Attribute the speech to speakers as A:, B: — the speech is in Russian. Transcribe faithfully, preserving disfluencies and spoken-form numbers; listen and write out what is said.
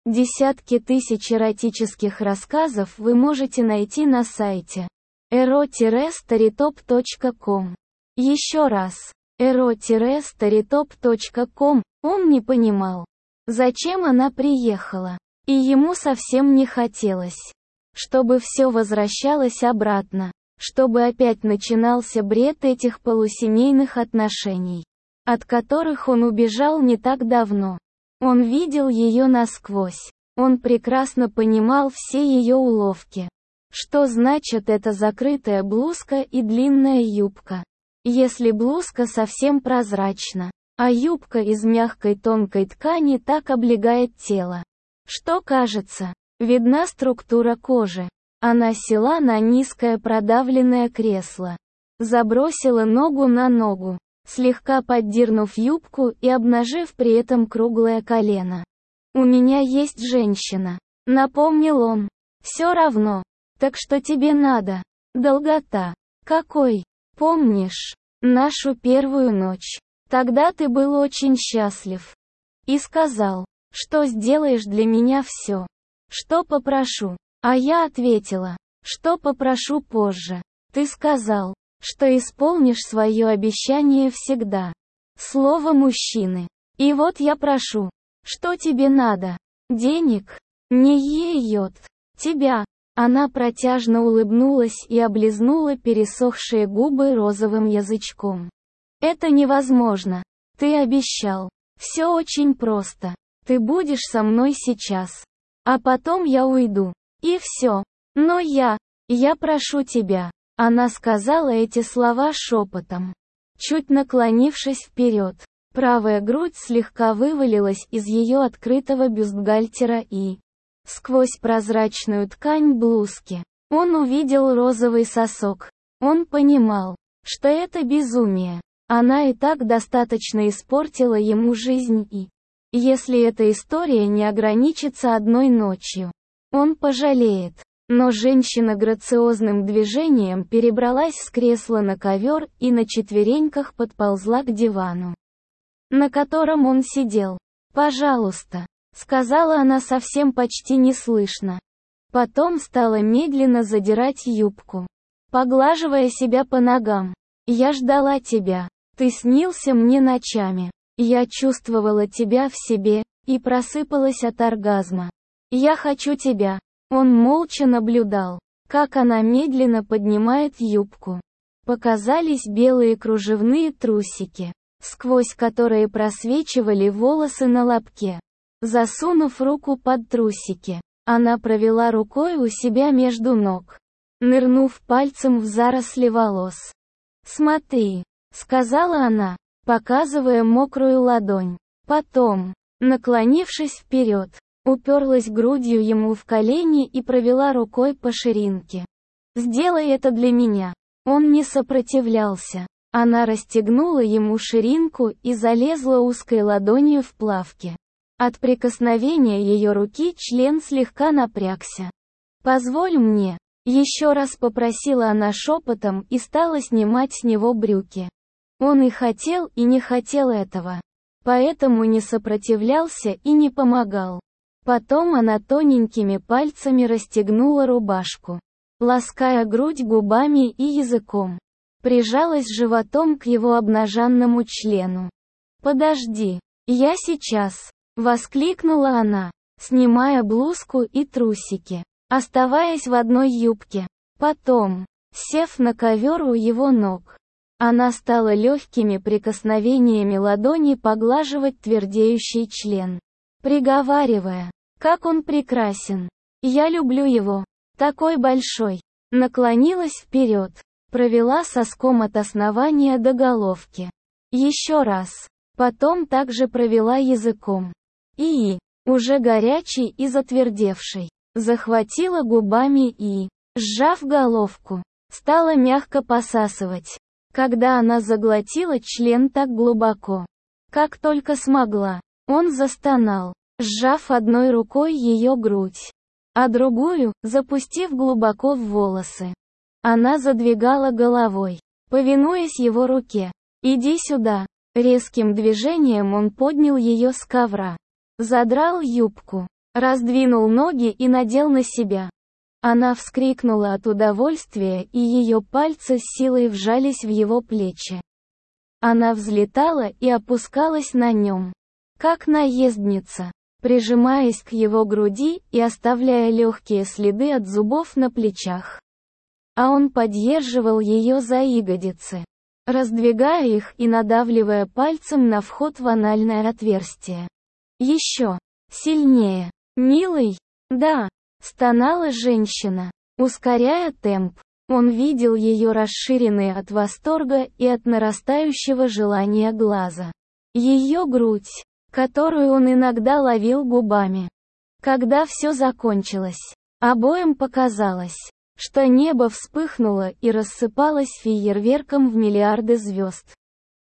A: Десятки тысяч эротических рассказов вы можете найти на сайте эро старитоп точка ком. Еще раз. эро старитоп точка ком. Он не понимал, зачем она приехала. И ему совсем не хотелось, чтобы все возвращалось обратно, чтобы опять начинался бред этих полусемейных отношений, от которых он убежал не так давно. Он видел ее насквозь. Он прекрасно понимал все ее уловки. Что значит эта закрытая блузка и длинная юбка? Если блузка совсем прозрачна, а юбка из мягкой тонкой ткани так облегает тело, что кажется, видна структура кожи. Она села на низкое продавленное кресло, забросила ногу на ногу, слегка поддернув юбку и обнажив при этом круглое колено. «У меня есть женщина», — напомнил он. «Все равно. Так что тебе надо?» «Долгота. Какой? Помнишь нашу первую ночь? Тогда ты был очень счастлив. И сказал, что сделаешь для меня все, что попрошу. А я ответила, что попрошу позже. Ты сказал, что исполнишь свое обещание всегда. Слово мужчины. И вот я прошу, что тебе надо? Денег? Не ей-йот. Тебя». Она протяжно улыбнулась и облизнула пересохшие губы розовым язычком. «Это невозможно. Ты обещал. Все очень просто. Ты будешь со мной сейчас. А потом я уйду. И все. Но я... Я прошу тебя». Она сказала эти слова шепотом, чуть наклонившись вперед. Правая грудь слегка вывалилась из ее открытого бюстгальтера и... Сквозь прозрачную ткань блузки он увидел розовый сосок. Он понимал, что это безумие. Она и так достаточно испортила ему жизнь и... Если эта история не ограничится одной ночью, он пожалеет. Но женщина грациозным движением перебралась с кресла на ковер и на четвереньках подползла к дивану, на котором он сидел. «Пожалуйста», — сказала она совсем почти неслышно. Потом стала медленно задирать юбку, поглаживая себя по ногам. «Я ждала тебя. Ты снился мне ночами. Я чувствовала тебя в себе, и просыпалась от оргазма. Я хочу тебя». Он молча наблюдал, как она медленно поднимает юбку. Показались белые кружевные трусики, сквозь которые просвечивали волосы на лобке. Засунув руку под трусики, она провела рукой у себя между ног, нырнув пальцем в заросли волос. «Смотри», — сказала она, показывая мокрую ладонь. Потом, наклонившись вперед, уперлась грудью ему в колени и провела рукой по ширинке. «Сделай это для меня». Он не сопротивлялся. Она расстегнула ему ширинку и залезла узкой ладонью в плавки. От прикосновения ее руки член слегка напрягся. «Позволь мне», — еще раз попросила она шепотом и стала снимать с него брюки. Он и хотел, и не хотел этого. Поэтому не сопротивлялся и не помогал. Потом она тоненькими пальцами расстегнула рубашку, лаская грудь губами и языком. Прижалась животом к его обнаженному члену. «Подожди, я сейчас», — воскликнула она, снимая блузку и трусики, оставаясь в одной юбке. Потом, сев на ковер у его ног, она стала легкими прикосновениями ладони поглаживать твердеющий член, приговаривая, как он прекрасен. «Я люблю его. Такой большой». Наклонилась вперед, провела соском от основания до головки. Еще раз. Потом также провела языком. И, уже горячий и затвердевший, захватила губами и, сжав головку, стала мягко посасывать. Когда она заглотила член так глубоко, как только смогла, он застонал, сжав одной рукой ее грудь, а другую, запустив глубоко в волосы. Она задвигала головой, повинуясь его руке. «Иди сюда». Резким движением он поднял ее с ковра, задрал юбку, Раздвинул ноги и надел на себя. Она вскрикнула от удовольствия, и ее пальцы с силой вжались в его плечи. Она взлетала и опускалась на нем, как наездница, прижимаясь к его груди и оставляя легкие следы от зубов на плечах. А он поддерживал ее за ягодицы, раздвигая их и надавливая пальцем на вход в анальное отверстие. Еще сильнее. «Милый?» «Да», — стонала женщина, ускоряя темп. Он видел ее расширенные от восторга и от нарастающего желания глаза. Ее грудь, которую он иногда ловил губами. Когда все закончилось, обоим показалось, что небо вспыхнуло и рассыпалось фейерверком в миллиарды звезд.